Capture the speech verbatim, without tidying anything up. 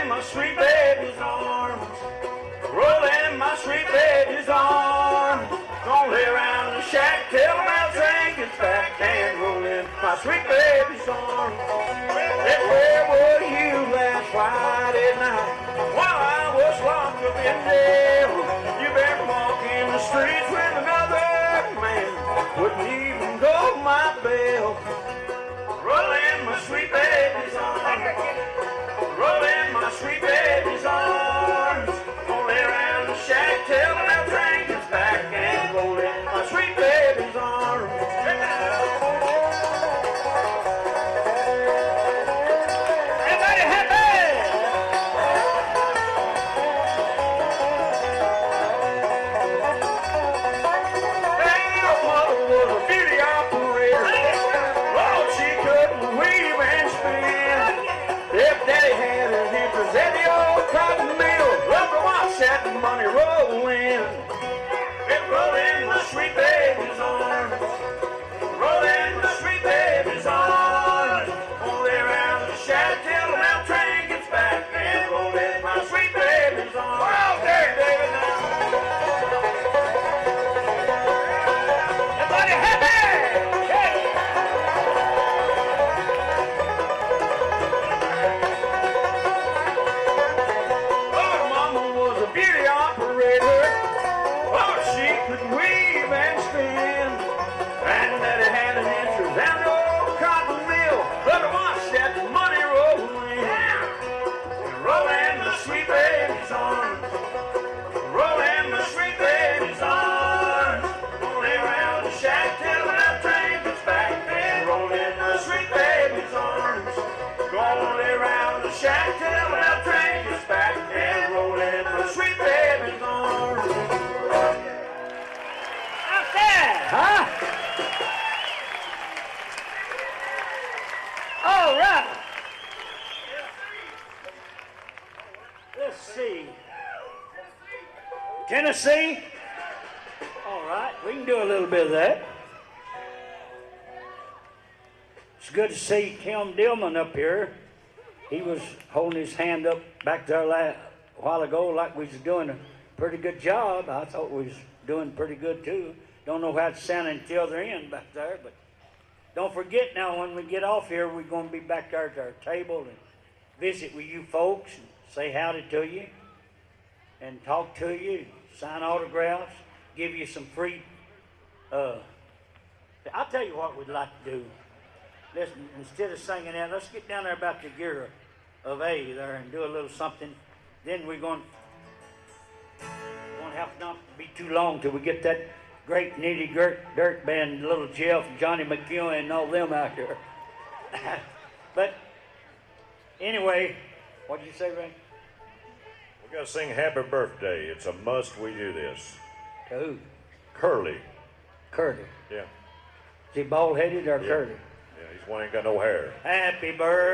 in my sweet baby's arms. Roll in my sweet baby's arms. Gonna lay around the shack till my train gets back and roll in my sweet baby's arms. Then where were you last Friday night while I was locked up in jail? You been walking the streets with another man, wouldn't even go my bail. Roll in my sweet baby's arms. Roll in my sweet baby's arms. Gonna lay around the shack till that train gets back and roll in my sweet baby's arms. Everybody happy! Hey, your mother was a beauty operator. Lord, she couldn't weave and spin. If Daddy had his interest in the old cotton mill, love to watch that money roll in. It roll in my sweet baby's arms. Roll in my sweet baby's arms. Only around the shack till that train gets back and roll in my sweet baby's arms. We're out there, David, now. Everybody happy? Yeah. Oh, Mama was a beauty operator. Oh, she could weave and spin. And Daddy had an interest in the old cotton mill. But to watch that money roll in. Roll in the sweet baby's arms. Roll in the sweet baby's arms. Only around the shack till that train gets back. And roll in the sweet baby's arms. Gonna lay around the shack till that train gets back. And roll in the sweet baby's arms. How's that? Huh? All right. Let's see. Tennessee? All right, we can do a little bit of that. It's good to see Tim Dillman up here. He was holding his hand up back there a while ago like we was doing a pretty good job. I thought we was doing pretty good too. Don't know how it's sounding until the other end back there, but don't forget now when we get off here, we're going to be back there at our table and visit with you folks and say howdy to you and talk to you, sign autographs, give you some free, uh, I'll tell you what we'd like to do. Listen, instead of singing that, let's get down there about the gear of A there and do a little something. Then we're going, going to have not to be too long till we get that great nitty grit dirt band, Little Jeff, Johnny McEwen, and all them out here. But anyway, what'd you say, Ray? We got to sing Happy Birthday. It's a must we do this. To who? Curly. Curly. Yeah. Is he bald-headed or Yeah. curly? Yeah, he's one ain't got no hair. Happy birthday.